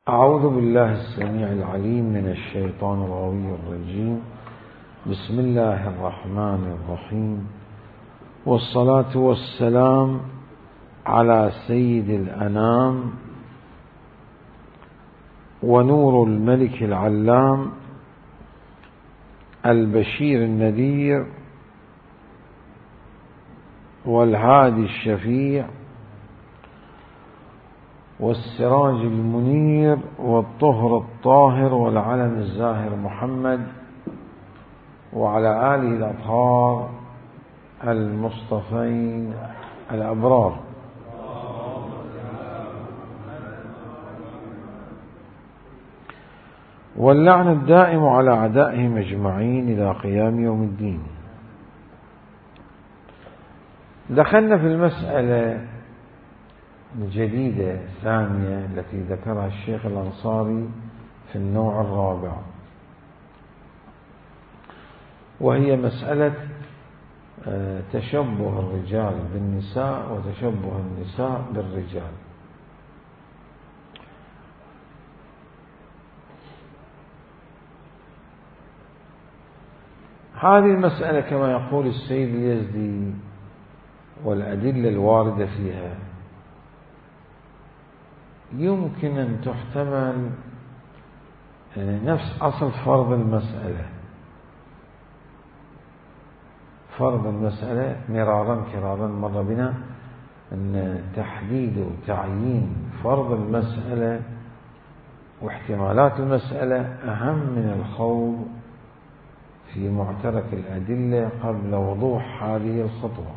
أعوذ بالله السميع العليم من الشيطان الغوي الرجيم. بسم الله الرحمن الرحيم، والصلاة والسلام على سيد الأنام ونور الملك العلام البشير النذير والهادي الشفيع والسراج المنير والطهر الطاهر والعلم الزاهر محمد وعلى آله الأطهار المصطفين الأبرار. واللعن الدائم على أعدائهم أجمعين إلى قيام يوم الدين. دخلنا في المسألة الجديدة الثانية التي ذكرها الشيخ الأنصاري في النوع الرابع، وهي مسألة تشبه الرجال بالنساء وتشبه النساء بالرجال. هذه المسألة كما يقول السيد اليزدي والأدلة الواردة فيها يمكن أن تحتمل نفس أصل فرض المسألة. فرض المسألة مرارا كرارا مر بنا أن تحديد وتعيين فرض المسألة واحتمالات المسألة أهم من الخوض في معترك الأدلة قبل وضوح هذه الخطوة.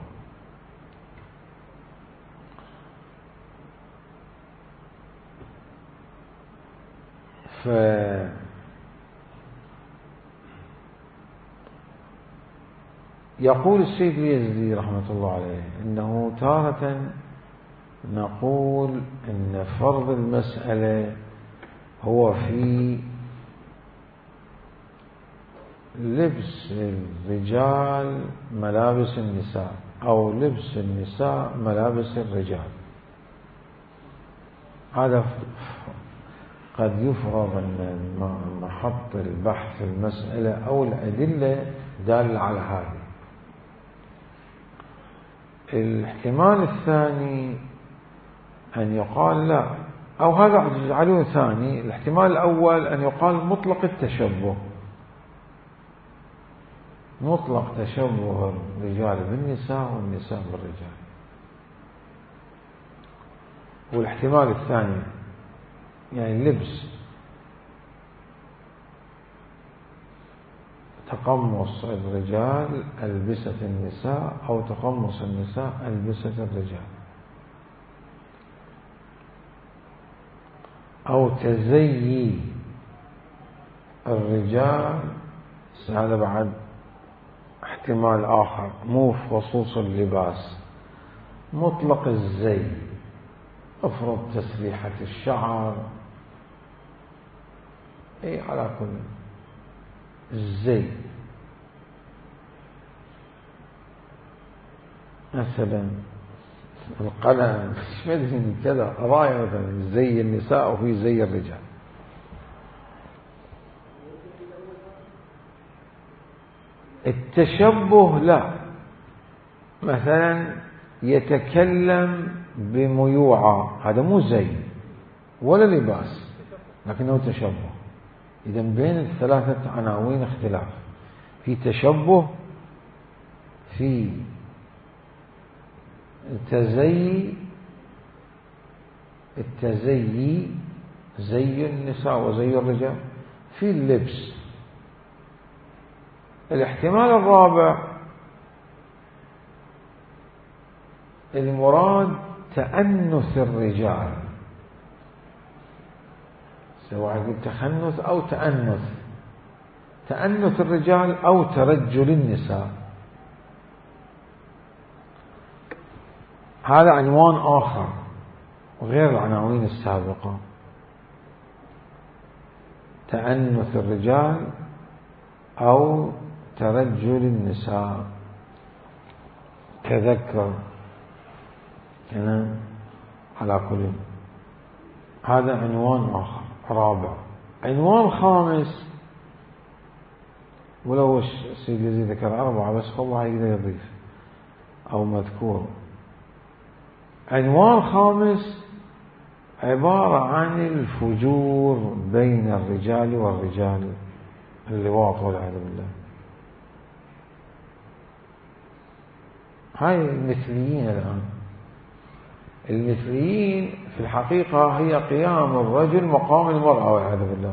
يقول السيد اليزدي رحمة الله عليه إنه تارة نقول إن فرض المسألة هو في لبس الرجال ملابس النساء أو لبس النساء ملابس الرجال. هذا قد يفرض أن محط البحث في المسألة أو الأدلة دالة على هذا. الاحتمال الثاني أن يقال لا، أو هذا يجعله ثاني. الاحتمال الأول أن يقال مطلق التشبه، مطلق تشبه الرجال بالنساء والنساء بالرجال. والاحتمال الثاني يعني لبس تقمص الرجال ألبسة النساء أو تقمص النساء ألبسة الرجال، أو تزيي الرجال. هذا بعد احتمال آخر، مو خصوص اللباس، مطلق الزي. افرض تسريحة الشعر، اي على كل الزي. مثلا القلم مدري كذا قضايا، مثلا زي النساء وفي زي الرجال. التشبه لا، مثلا يتكلم بميوعة، هذا مو زي ولا لباس لكنه تشبه. إذا بين الثلاثة عناوين اختلاف، في تشبه في التزيي زي النساء وزي الرجال، في اللبس. الاحتمال الرابع المراد تأنث الرجال، سواء يقول تخنث أو تأنث، تأنث الرجال أو ترجل النساء. هذا عنوان آخر غير العناوين السابقة. تأنث الرجال أو ترجل النساء، تذكر هنا على كل. هذا عنوان آخر. رابع. عنوان خامس، ولو السيد يزيد ذكر 4 بس الله يقدر يضيف أو مذكور. عنوان خامس عبارة عن الفجور بين الرجال والرجال، اللواط والعياذ بالله. هاي المثليين الآن. المثليين في الحقيقة هي قيام الرجل مقام المرأة والعياذ بالله،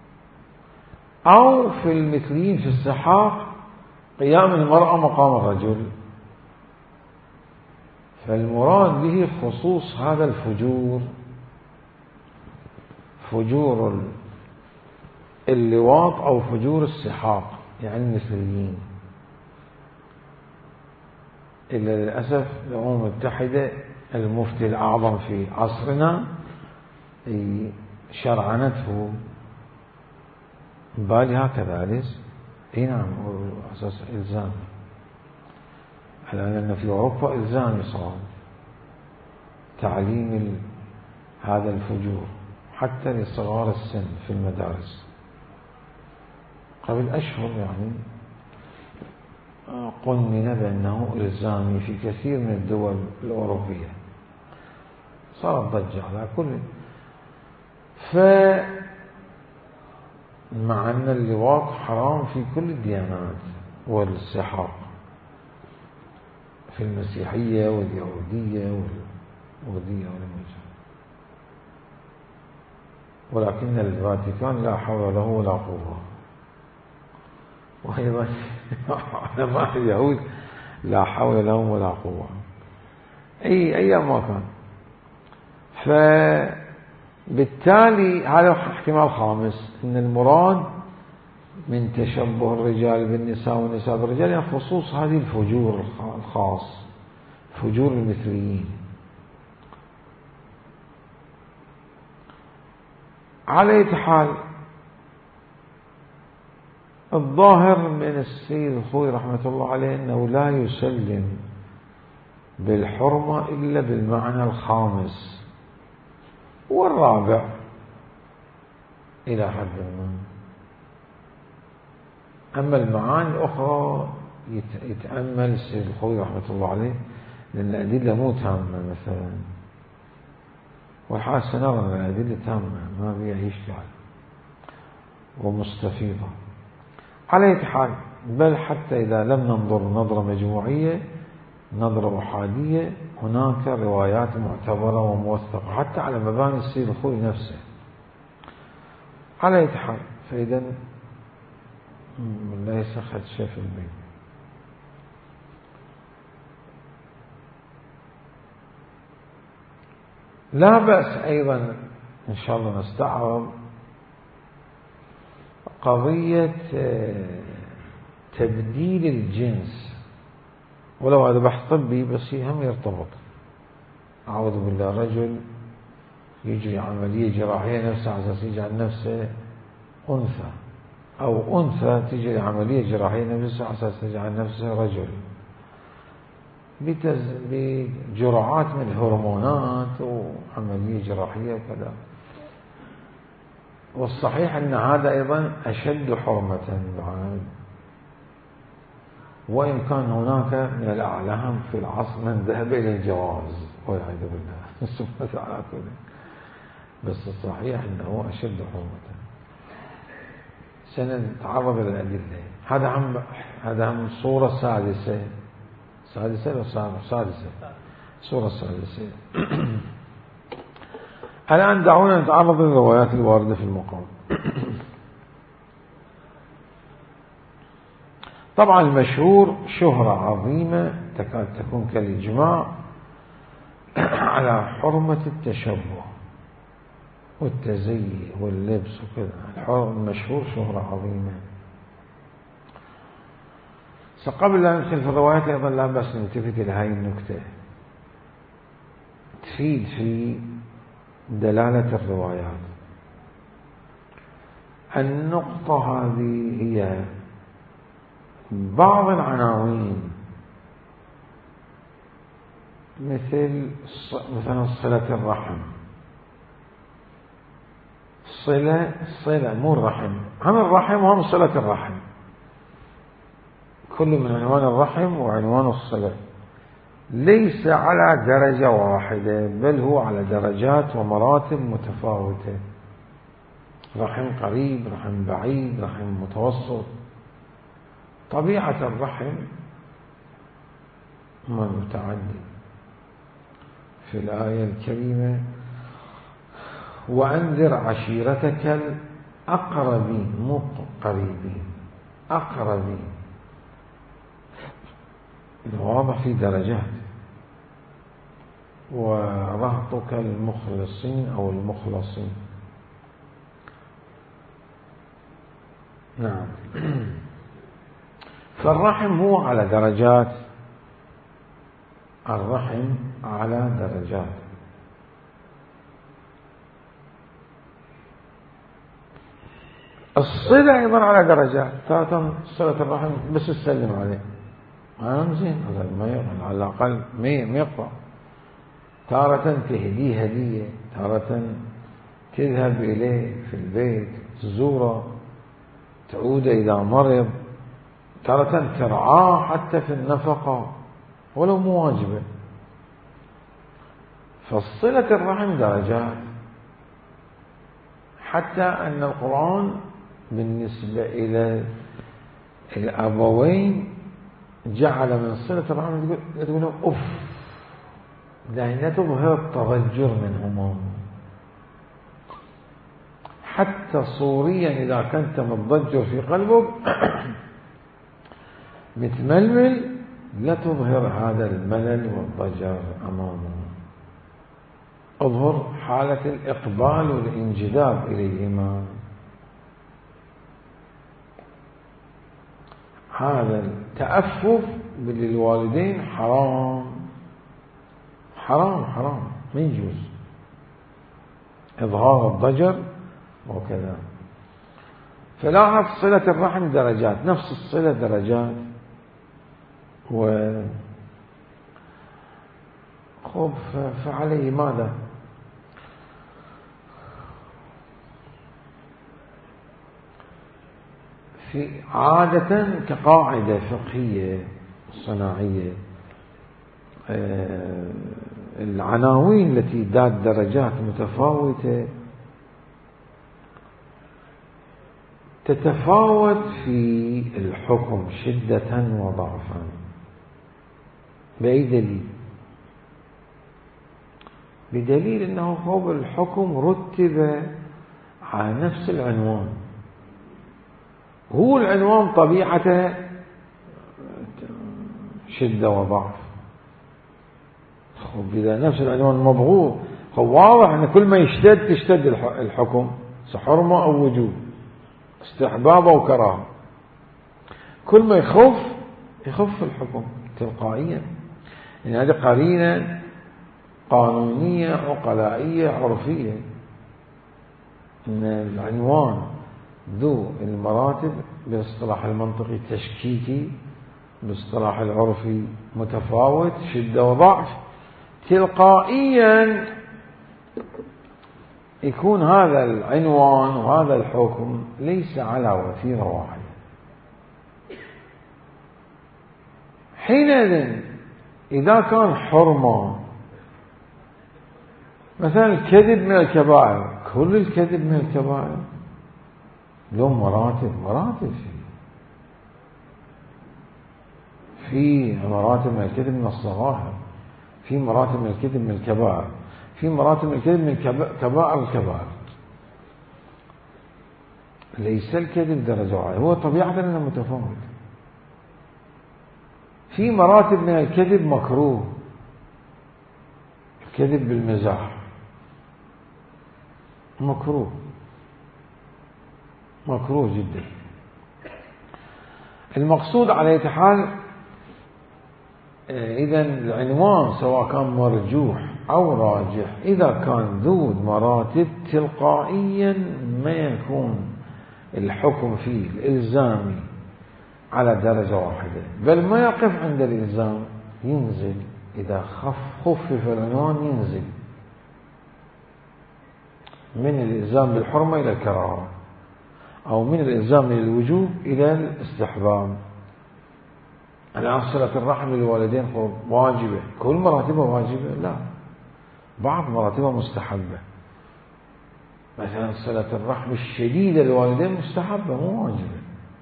أو في المثليين في السحاق قيام المرأة مقام الرجل. فالمراد به خصوص هذا الفجور، فجور اللواط أو فجور السحاق، يعني المثليين. إلا للأسف الأمم المتحدة المفتي الأعظم في عصرنا شرعنته بالي هكذا أليس؟ اي نعم، أساس إلزامي. الآن أن في أوروبا إلزامي صار تعليم هذا الفجور حتى لصغار السن في المدارس. قبل أشهر يعني قنن بأنه إلزامي في كثير من الدول الأوروبية، صارت ضجة على كل. مع أن اللواط حرام في كل الديانات والسحاق، في المسيحية واليهودية والبوذية والمجوسية، ولكن الفاتيكان لا حول له ولا قوة. وأيضا علماء اليهود لا حول لهم ولا قوة، أي ما كان. فبالتالي هذا احتمال خامس، أن المراد من تشبه الرجال بالنساء والنساء بالرجال يعني خصوص هذه الفجور الخاص، فجور المثليين. على أي حال الظاهر من السيد الخوي رحمة الله عليه أنه لا يسلم بالحرمة إلا بالمعنى الخامس والرابع إلى حد ما. أما المعاني الأخرى يتأمل السيد الخوي رحمة الله عليه، لأن الأدلة مو تامة مثلا، والحال سنرى أن الأدلة تامة ما فيها إشكال ومستفيضة. على أي حال، بل حتى إذا لم ننظر نظرة مجموعية، نظرة أحادية، هناك روايات معتبرة وموثقة حتى على مباني السيد الخوي نفسه. على أي حال، فإذا ليس خدشة في البيت. لا بأس أيضا إن شاء الله نستعرض قضية تبديل الجنس، ولو هذا بحث طبي بس هم يرتبط. أعوذ بالله، رجل يجري عملية جراحية نفسه على أساس يجعل نفسه أنثى، أو أنثى تجري عملية جراحية نفسها على أساس تجعل نفسه رجل، بجرعات من الهرمونات وعملية جراحية وكذا. والصحيح أن هذا أيضا أشد حرمة بعد، وإن كان هناك من الأعلام في العصر من ذهب إلى الجواز والعياذ بالله سبحانه على كله، بس الصحيح أنه أشد حرمة. سنتعرض إلى الأدلة. هذا هم الصورة السادسة الصورة السادسة. الآن دعونا نتعرض للروايات الواردة في المقام. طبعا المشهور شهرة عظيمة تكاد تكون كالإجماع على حرمة التشبه والتزيي واللبس وكذا. المشهور شهرة عظيمة. قبل لا ندخل في الروايات أيضا لا بأس نلتفت إلى هذه النكتة تفيد في دلالة الروايات. النقطة هذه هي بعض العناوين مثلا صلة الرحم، الصلة مو الرحم، هم الرحم وهم صلة الرحم، كل من عنوان الرحم وعنوان الصلة، ليس على درجة واحدة، بل هو على درجات ومراتب متفاوتة، رحم قريب، رحم بعيد، رحم متوسط. طبيعة الرحم متعدد. في الآية الكريمة وأنذر عشيرتك الأقربين، مو قريبين، أقربين، واضح في درجات. ورهطك المخلصين أو المخلصين. نعم. فالرحم هو على درجات، الرحم على درجات. الصلة أيضا على درجات. تارة صلة الرحم بس تسلم عليه، زين، هذا ما على الأقل ما يقطع. تارة تهديه هدية، تارة تذهب إليه في البيت، تزوره، تعود إذا مرض، تارة ترعاه حتى في النفقة ولو مو واجبة. فالصلة الرحم درجات، حتى أن القرآن بالنسبة إلى الأبوين جعل من صلة الرحم تقول لهم أف، لا تظهر التضجر منهما، حتى صوريا إذا كنت متضجر في قلبك متململ، لا تظهر هذا الملل والضجر أمامه، اظهر حالة الإقبال والانجذاب إليهما. هذا التأفف للوالدين حرام حرام حرام، ما يجوز إظهار الضجر وكذا. فلاحظ صلة الرحم درجات، نفس الصلة درجات. فعليه ماذا؟ في عادة كقاعدة فقهية صناعية، العناوين التي ذات درجات متفاوتة تتفاوت في الحكم شدة وضعفا. بأي دليل؟ بدليل أنه فوق الحكم رتب على نفس العنوان، هو العنوان طبيعته شدة وضعف. إذا نفس العنوان مبغوض، واضح أن كل ما يشتد تشتد الحكم، حرمة أو وجوب، استحباب أو كراهة. كل ما يخف الحكم تلقائيا. يعني هذه قرينة قانونية عقلائية عرفية، أن العنوان ذو المراتب بالاصطلاح المنطقي التشكيكي، بالاصطلاح العرفي متفاوت، شدة وضعف، تلقائيا يكون هذا العنوان وهذا الحكم ليس على وتيرة واحدة. حينئذ إذا كان حرمة، مثلا الكذب من الكبائر، كل الكذب من الكبائر له مراتب في مراتب من الكذب من الصغائر، في مراتب من الكذب من الكبائر، في مراتب من الكذب من كبائر الكبائر. ليس الكذب درجة واحدة، هو طبيعة أنه متفاوت. في مراتب من الكذب مكروه، الكذب بالمزاح مكروه جدا. المقصود على أي حال، إذا العنوان سواء كان مرجوح أو راجح، إذا كان ذو مراتب تلقائيا ما يكون الحكم فيه الإلزامي على درجة واحدة، بل ما يقف عند الإلزام، ينزل. إذا خفف العنوان ينزل. من الإلزام بالحرمة إلى الكراهة، أو من الإلزام للوجوب إلى الاستحباب. الآن صلة الرحم للوالدين واجبة، كل مراتبها واجبة؟ لا، بعض مراتبها مستحبة. مثلا صلة الرحم الشديدة للوالدين مستحبة مو واجبة.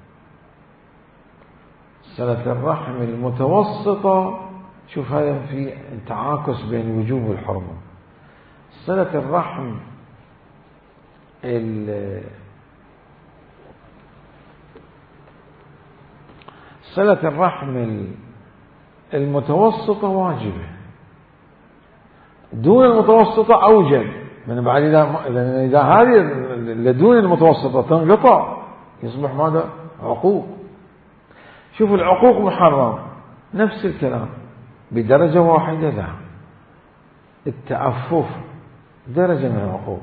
صلة الرحم المتوسطة، شوف هذا في تعاكس بين الوجوب والحرمة. صلة الرحم صلة الرحم المتوسطة واجبة، دون المتوسطة أوجب. من بعد إذا هذه لدون المتوسطة تنقطع يصبح ماذا؟ عقوق. شوف العقوق محرم، نفس الكلام بدرجة واحدة. لا، التعفف درجة من العقوق،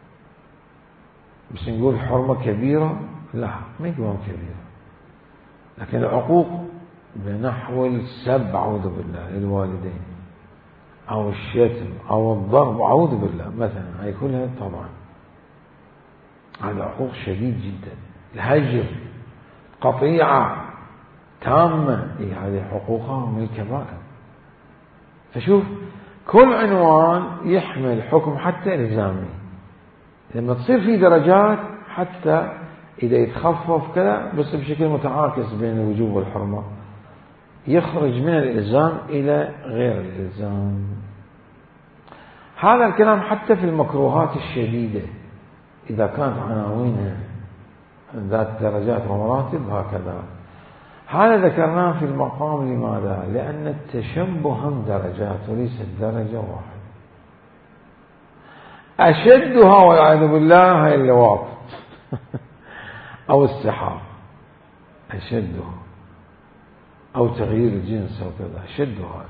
بس نقول حرمة كبيرة؟ لا، ما يقولون كبيرة، لكن العقوق بنحو السب أعوذ بالله للوالدين، أو الشتم أو الضرب أعوذ بالله مثلا، هي كلها طبعا هذا عقوق شديد جدا. الهجر، قطيعة تامة، هذه حقوقها من الكبائر. فشوف كل عنوان يحمل حكم حتى إلزامي. لما تصير في درجات حتى إذا يتخفف كذا بس بشكل متعاكس بين الوجوب والحرمة، يخرج من الإلزام إلى غير الإلزام. هذا الكلام حتى في المكروهات الشديدة إذا كانت عناوينها ذات درجات ومراتب هكذا. هذا ذكرناه في المقام. لماذا؟ لأن التشبه هم درجات وليست درجة واحدة. أشدها والعياذ بالله هي اللواط أو السحاب، أشدها، أو تغيير الجنس أو كذا، أشدها.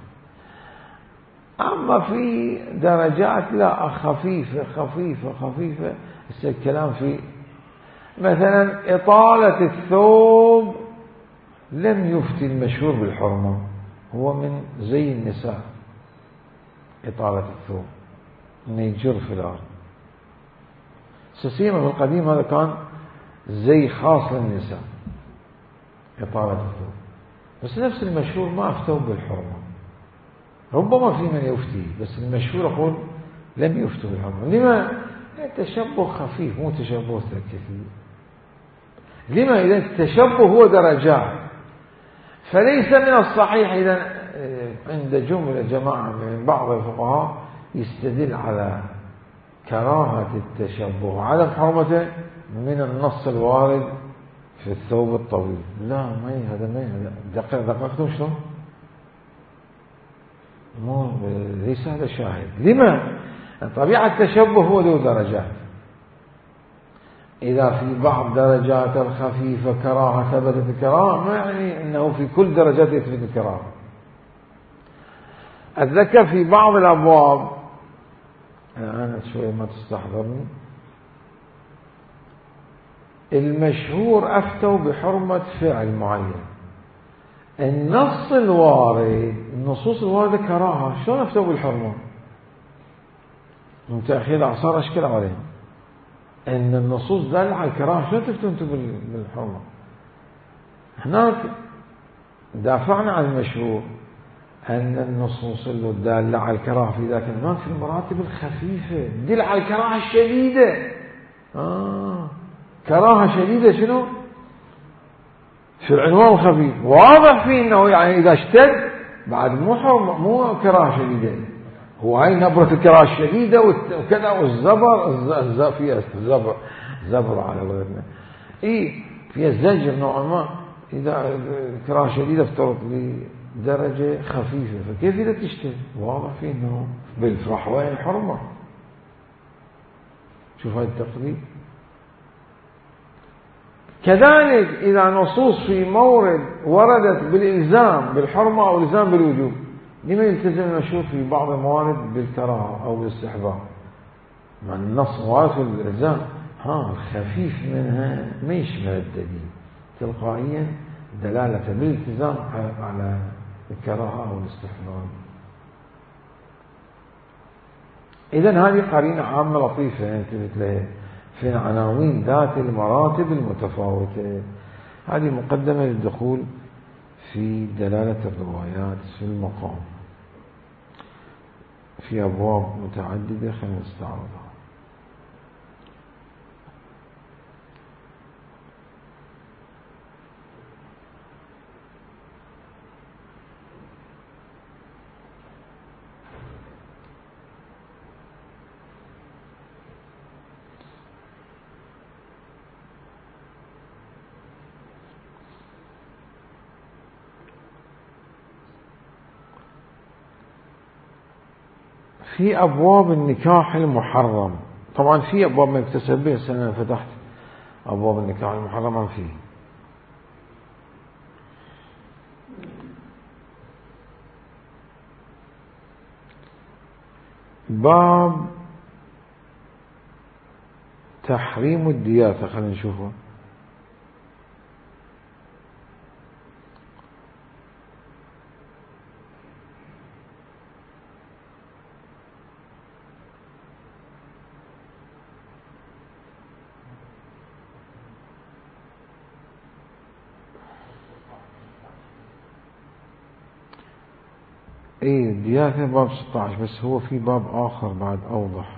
أما في درجات لا، خفيفة خفيفة خفيفة. الكلام في مثلا إطالة الثوب لم يفتي المشهور بالحرمة، هو من زي النساء. إطالة الثوب إنه يجر في الأرض، سيما في القديم هذا كان زي خاص للنساء، إطالة الثوب. بس نفس المشهور ما أفتوا بالحرمة. ربما في من يفتي، بس المشهور أقول لم يفتوا بالحرمة. لما؟ التشبه خفيف مو تشبه كثير. لما؟ إذا التشبه هو درجات، فليس من الصحيح إذا عند جماعة من بعض الفقهاء يستدل على كراهة التشبه على حرمته من النص الوارد في الثوب الطويل. لا، ما هذا ما دققتم شلون؟ مو ليس هذا شاهد. لما؟ طبيعة التشبه هو ذو درجات. إذا في بعض درجات الخفيفة كراهة ثبتت الكراهة، ما يعني أنه في كل درجات يثبت الكراهة. أتذكر في بعض الأبواب، أنا شوية ما تستحضرني، المشهور أفتوا بحرمة فعل معين. النص الوارد، النصوص الواردة كراهة، شلون أفتوا بالحرمة؟ متأخير الأعصار أشكل عليهم أن النصوص دالة على الكراهة، شلون تفتوا أنتم بالحرمة؟ هناك دافعنا عن المشهور أن النصوص اللي دالة على الكراهة في ذاك هناك في المراتب الخفيفة تدل على الكراهة الشديدة. كراهة شديدة شنو؟ في العنوان الخفيف واضح فيه أنه يعني إذا اشتد بعد مو كراهة شديدة، هو هاي نبرة الكراهة الشديدة وكذا، والزبر فيها زبر على ولدنا، فيها زجر نوعا ما. إذا الكراهة شديدة افترض لدرجة خفيفة، فكيف إذا تشتد؟ واضح فيه أنه بالفرح وين الحرمة. شوف هاي التقريب. كذلك إذا نصوص في مورد وردت بالإلزام بالحرمة أو الإلزام بالوجوب، لما يلتزم المشهور في بعض الموارد بالكراهة أو بالاستحباب؟ مع النص وارد في الإلزام، الخفيف منها ما يشمل الدليل، تلقائيا دلالة بالالتزام على الكراهة أو الاستحباب. إذن هذه قرينة عامة لطيفة انتبهت لها في العناوين ذات المراتب المتفاوتة. هذه مقدمة للدخول في دلالة الروايات في المقام في أبواب متعددة. خلينا نستعرضها. في أبواب النكاح المحرم، طبعا في أبواب ما يكتسب به، أنا فتحت أبواب النكاح المحرم فيه. باب تحريم الدياثة، خلينا نشوفه. ايه الدياثة باب 16، بس هو في باب آخر بعد أوضح.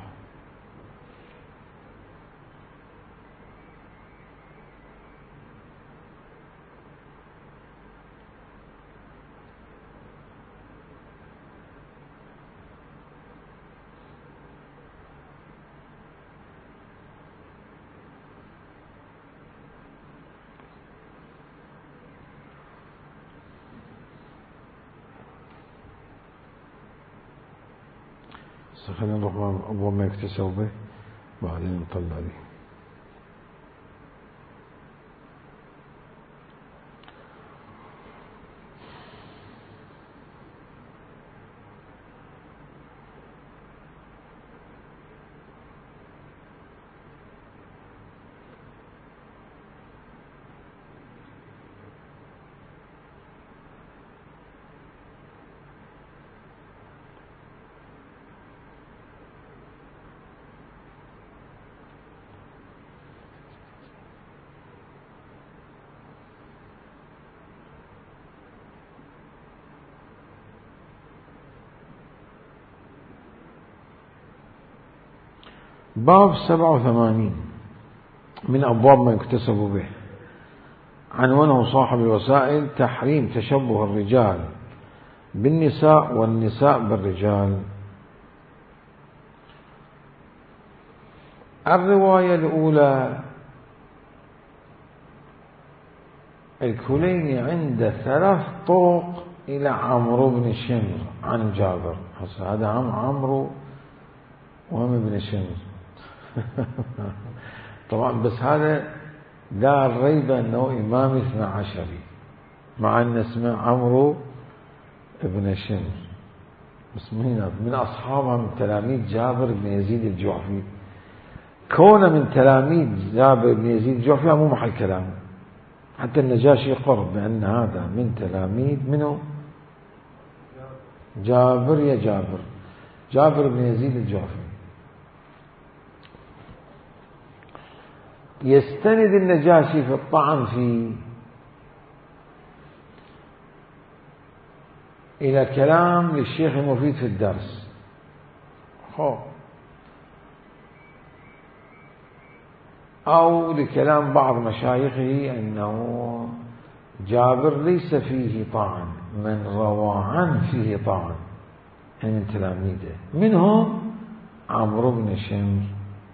خلينا نروح أبواب ما يكتسب به بعدين نطلع عليه. باب 87 من أبواب ما يكتسب به، عنوانه صاحب الوسائل: تحريم تشبه الرجال بالنساء والنساء بالرجال. الرواية الأولى: الكليني عند 3 طرق إلى عمرو بن شمر عن جابر. هذا عمرو وهم بن شمر طبعا، بس هذا لا ريب أنه إمام 12 مع أن اسمه عمرو بن شمر، بس من أصحابه من تلاميذ جابر بن يزيد الجعفي. كونه من تلاميذ جابر بن يزيد الجعفي مو محل كلام، حتى النجاشي قرب بأن هذا من تلاميذ منه جابر جابر بن يزيد الجعفي. يستند النجاشي في الطعن فيه إلى كلام للشيخ المفيد في الدرس. أو لكلام بعض مشايخه أنه جابر ليس فيه طعن، من روى عنه فيه طعن، يعني من تلاميذه، منهم عمرو بن شمر،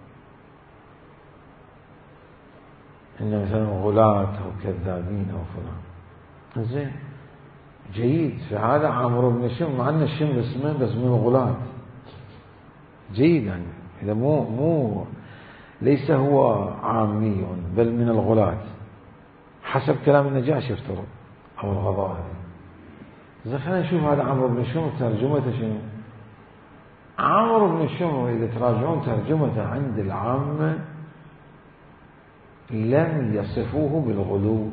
إن مثلا غلاة أو كذابين أو فلان. زين جيد، فهذا عمرو بن شمر مع أن الشمر اسمه بس من غلاة، جيد يعني إذا مو ليس هو عامي بل من الغلاة حسب كلام النجاشي يفترض أو الغضاء. إذا خلينا نشوف هذا عمرو بن شمر ترجمته شنو. عمرو بن شمر إذا تراجعون ترجمته عند العامة لم يصفوه بالغلو،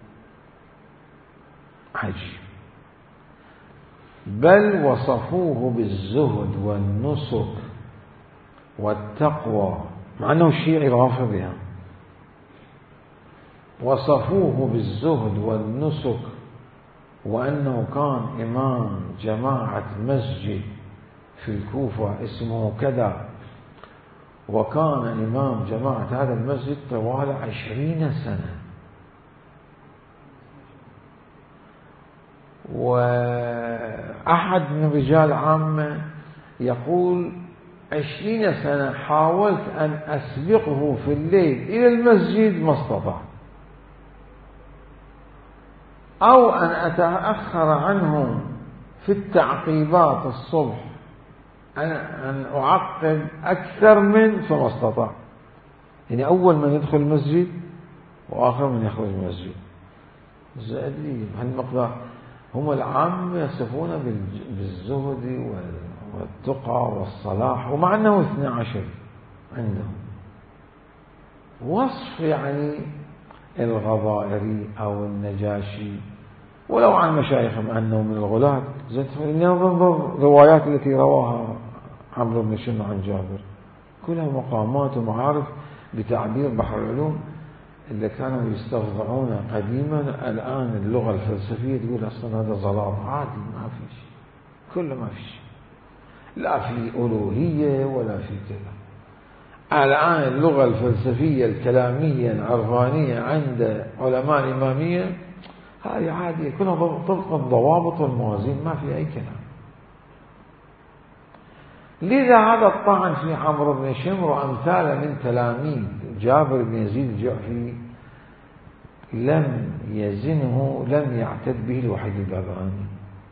عجيب، بل وصفوه بالزهد والنسك والتقوى، مع أنه شيعي رافضي يعني. وصفوه بالزهد والنسك، وأنه كان إمام جماعة مسجد في الكوفة اسمه كذا، وكان إمام جماعة هذا المسجد طوال 20 سنة. وأحد من رجال عامة يقول 20 سنة حاولت أن أسبقه في الليل إلى المسجد ما استطعت، أو أن أتأخر عنه في التعقيبات الصبح، أن أعقب أكثر من فما استطاع. يعني أول من يدخل المسجد وآخر من يخرج من المسجد. زائد لي بهالمقدار. هم العام يصفون بالزهد والتقى والصلاح، ومع أنه 12 عندهم وصف يعني الغضائري أو النجاشي، ولو عن مشايخهم أنه من الغلاة. ننظر الروايات التي رواها عمرو بن شن عن جابر كلها مقامات ومعارف بتعبير بحر العلوم اللي كانوا يستفضعون قديما. الآن اللغة الفلسفية تقول أصلا هذا ظلام عادي، ما في شيء، كله ما في شيء، لا في ألوهية ولا في كذا. الآن اللغة الفلسفية الكلامية العرفانية عند علماء الإمامية هذه عادية، كلها طبق الضوابط والموازين، ما في أي كلام. لذا هذا الطعن في عمرو بن شمر وأمثاله من تلاميذ جابر بن يزيد الجعفي لم يزنه، لم يعتد به الوحيد البابغاني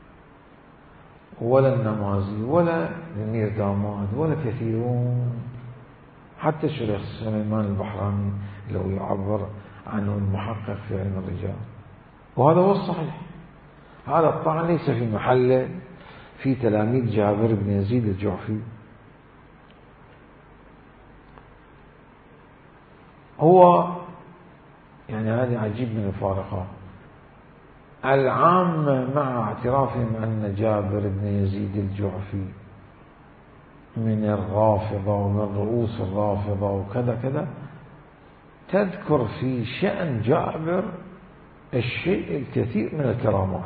ولا النمازي ولا المير داماد ولا كثيرون، حتى الشيخ سليمان البحراني لو يعبر عنه المحقق في علم الرجال. وهذا هو الصحيح. هذا الطعن ليس في محله في تلاميذ جابر بن يزيد الجعفي. هو يعني هذا عجيب من الفارقات. العامة مع اعترافهم أن جابر بن يزيد الجعفي من الرافضة ومن رؤوس الرافضة وكذا كذا، تذكر في شأن جابر الشيء الكثير من الكرامات.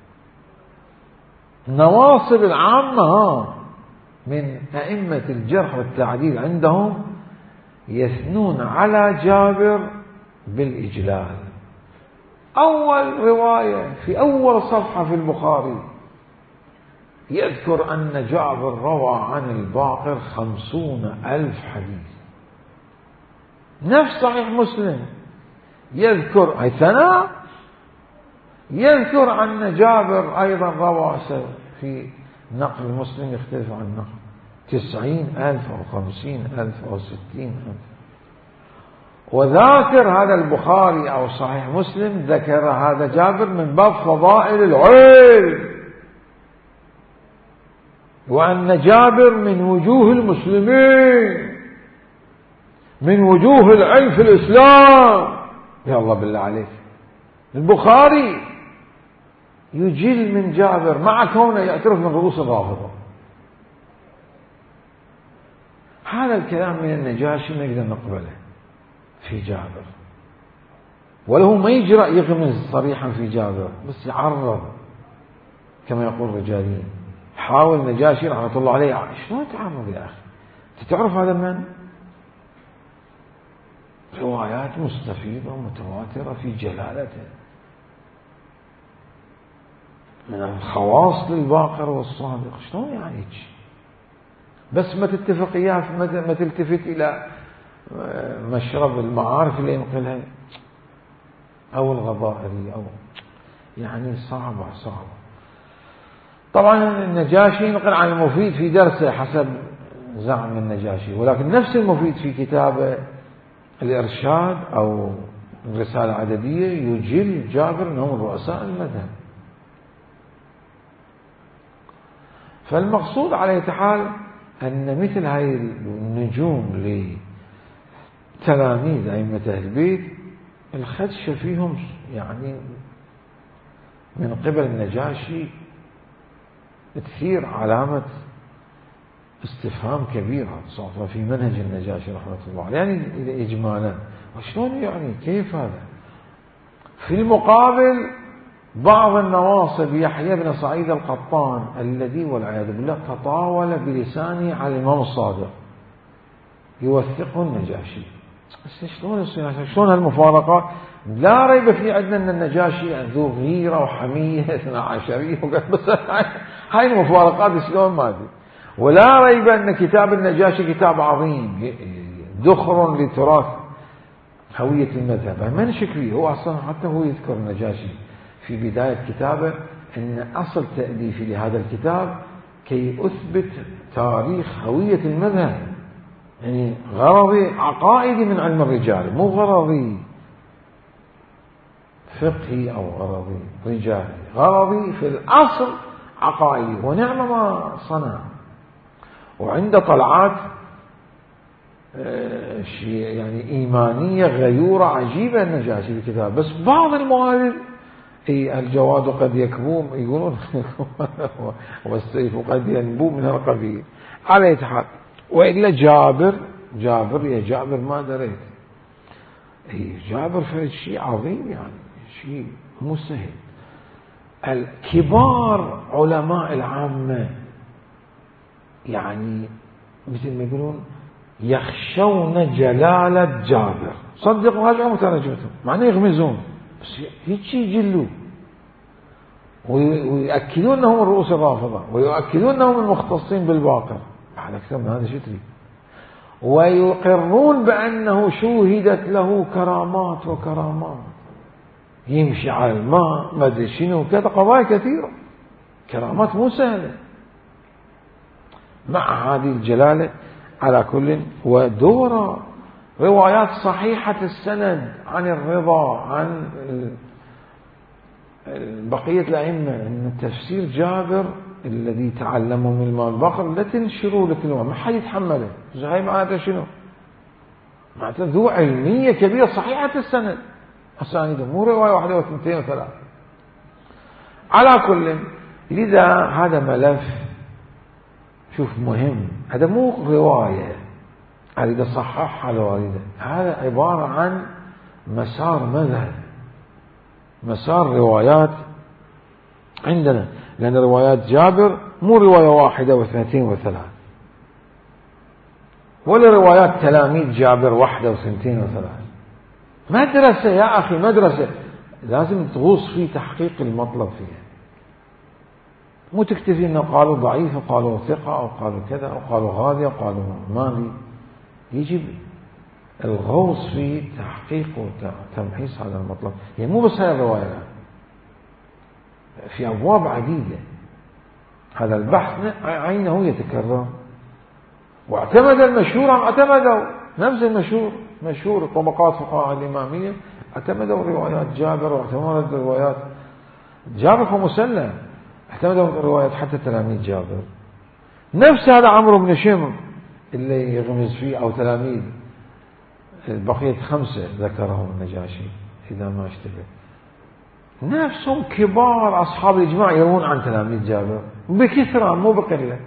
نواصب العامة من أئمة الجرح والتعديل عندهم يثنون على جابر بالإجلال. أول رواية في أول صفحة في البخاري يذكر أن جابر روى عن الباقر 50,000 حديث. نفس صحيح مسلم يذكر أي ثناء، يذكر أن جابر أيضا روى في نقل مسلم يختلف عن نقل 90,000 أو 50,000 أو 60,000. وذاكر هذا البخاري أو صحيح مسلم ذكر هذا جابر من باب فضائل العلم، وأن جابر من وجوه المسلمين، من وجوه العلم في الإسلام. يا الله بالله عليك، البخاري يجل من جابر مع كونه يعترف من رؤوس الرافضة. هذا الكلام من النجاشي نقدر نقبله في جابر، وله ما يجرأ يغمز صريحا في جابر، بس يعرض كما يقول الرجاليين. حاول نجاشي رحمة الله عليه، شلون تعرض يا أخي؟ تعرف هذا من روايات مستفيضة ومتواترة في جلالته، من الخواص للباقر والصادق. شلون يعني؟ بس ما تتفق إياه، ما تلتفت إلى مشرب المعارف اللي ينقلها أو الغضائري أو يعني صعبة. طبعا النجاشي ينقل عن المفيد في درسه حسب زعم النجاشي، ولكن نفس المفيد في كتابه الإرشاد أو الرسالة العددية يجل جابر أنه من رؤساء المذهب. فالمقصود على أي حال أن مثل هاي النجوم لتلاميذ أئمة أهل البيت الخدشة فيهم يعني من قبل النجاشي تثير علامة استفهام كبير صار في منهج النجاشي رحمة الله عليه. يعني إجمالا وشلون يعني كيف هذا؟ في المقابل بعض النواصب يحيى بن سعيد القطان الذي والعياذ بالله تطاول بلسانه على الإمام الصادق يوثقه النجاشي. شلون هالمفارقات؟ لا ريب في عندنا أن النجاشي ذو غيرة وحمية 12 بس هاي المفارقات شلون ما أدري. ولا ريب أن كتاب النجاشي كتاب عظيم ذخر لتراث هوية المذهب، ما نشك فيه. هو أصلا حتى هو يذكر النجاشي في بداية كتابه أن أصل تأليفي لهذا الكتاب كي أثبت تاريخ هوية المذهب، يعني غرضي عقائدي من علم الرجال، مو غرضي فقهي أو غرضي رجالي، غرضي في الأصل عقائدي. ونعم ما صنع، وعنده طلعات يعني إيمانية غيورة عجيبة النجاشي في الكتاب. بس بعض الموارد الجواد قد يكبوم يقولون والسيف قد ينبو من القبيل على يتحال. وإلا جابر يا جابر ما دريت جابر في شيء عظيم، يعني شيء مو سهل. الكبار علماء العامة يعني مثل ما يقولون يخشون جلالة جابر، صدقوا راجعوا مترجمتهم معناه يغمزون، بس هيك يجلوا ويؤكدون أنهم رؤوس الرافضة ويؤكدون أنهم المختصين بالباقر. على أكثر من هذا شو تريد؟ ويقرون بأنه شوهدت له كرامات وكرامات، يمشي على الماء ما ادري شنو كذا، قضايا كثيرة، كرامات مو سهلة مع هذه الجلالة. على كل ودورة روايات صحيحة السند عن الرضا عن بقية الأئمة أن تفسير جابر الذي تعلمه من الإمام الباقر لا تنشروا لكل ما حد يتحمله. هاي معناته شنو؟ معناته ذو علمية كبيرة صحيحة السند أسانيده، مو رواية واحدة واثنتين وثلاثة. على كل لذا هذا ملف شوف مهم، هذا مو رواية أريد أصححها لو أريد، هذا عبارة عن مسار مذهب، مسار روايات عندنا. لأن روايات جابر مو رواية واحدة واثنتين وثلاث، ولا روايات تلاميذ جابر واحدة وثنتين وثلاث. مدرسة يا أخي، مدرسة لازم تغوص في تحقيق المطلب فيها، مو تكتفي أنه قالوا ضعيف وقالوا ثقة أو قالوا كذا أو قالوا غالي أو قالوا مالي. يجب الغوص في تحقيق وتمحيص هذا المطلب. يعني مو بس هذه الرواية، في أبواب عديدة هذا البحث عينه يتكرر. واعتمد المشهور اعتمدوا نفس المشهور، مشهور طبقات فقهاء الإمامية اعتمدوا روايات جابر واعتمدوا روايات جابر ومسلم، اعتمدوا روايات حتى تلاميذ جابر. نفس هذا عمرو بن شمر اللي يغمز فيه أو تلاميذ بقية 5 ذكرهم النجاشي إذا ما اشتبه، نفسهم كبار أصحاب الإجماع يروون عن تلاميذ جابر بكثرة مو بقلة.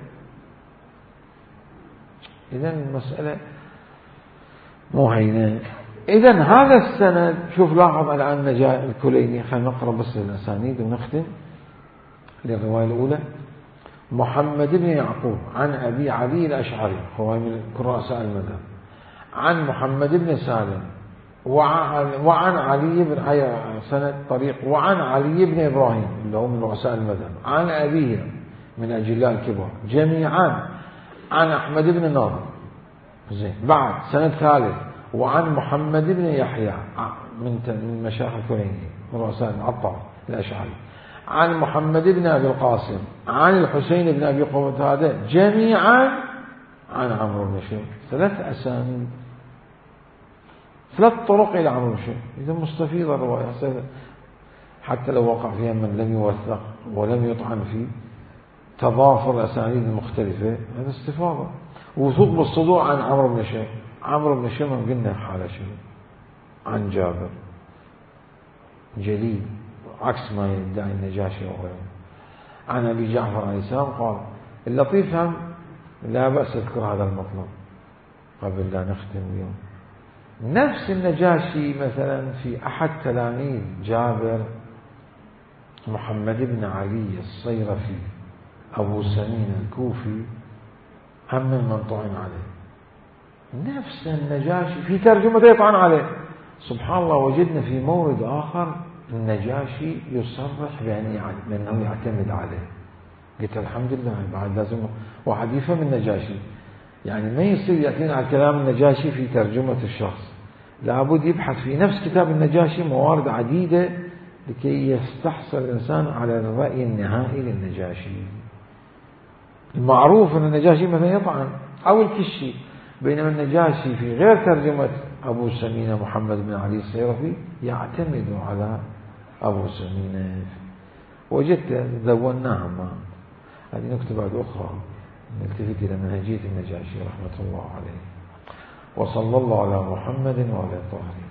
إذن المسألة مو هينة. إذن هذا السند شوف لاحظ الآن الكليني، خلينا نقرأ بس الأسانيد ونختم للرواية الأولى. محمد بن يعقوب عن أبي علي الأشعري هو من رؤساء المذهب، عن محمد بن سالم وعن علي بن سند طريق وعن علي بن إبراهيم اللي هو من رؤساء المذهب عن أبيه من أجلاء الكبار جميعا عن أحمد بن ناظر. زين بعد سند ثالث وعن محمد بن يحيى من مشايخ الكليني من رؤساء العطار الأشعري عن محمد بن أبي القاسم عن الحسين بن أبي قتادة جميعا عن عمرو بن شمر. 3 أسانيد، 3 طرق إلى عمرو بن شمر. إذا مستفيضة الرواية حتى لو وقع فيها من لم يوثق ولم يطعن فيه، تضافر الأسانيد المختلفة هذا استفاضة. وثوق بالصدور عن عمرو بن شمر. عمرو بن شمر قلنا حالة شنو؟ عن جابر جليل عكس ما يدعي النجاشي وغيره. عن أبي جعفر عليه السلام قال اللطيف هم لا بأس اذكر هذا المطلب قبل لا نختم اليوم. نفس النجاشي مثلا في أحد تلاميذ جابر محمد بن علي الصيرفي أبو سمين الكوفي من طعن عليه. نفس النجاشي في ترجمة يطعن عليه. سبحان الله، وجدنا في مورد آخر النجاشي يصرح بأنه يعتمد عليه. قلت الحمد لله، بعد لازم واحد يفهم النجاشي، يعني ما يصير يأتينا على كلام النجاشي في ترجمة الشخص، لابد يبحث في نفس كتاب النجاشي موارد عديدة لكي يستحصل الإنسان على الرأي النهائي للنجاشي. المعروف أن النجاشي مثلا يطعن أو الكشي، بينما النجاشي في غير ترجمة أبو سمينة محمد بن علي الصيرفي يعتمد على أبو سمينة. وجدت دوناها، ما هذه نكتة بعد أخرى نلتفت إلى منهجية النجاشي رحمة الله عليه. وصلى الله على محمد وعلى طاهر.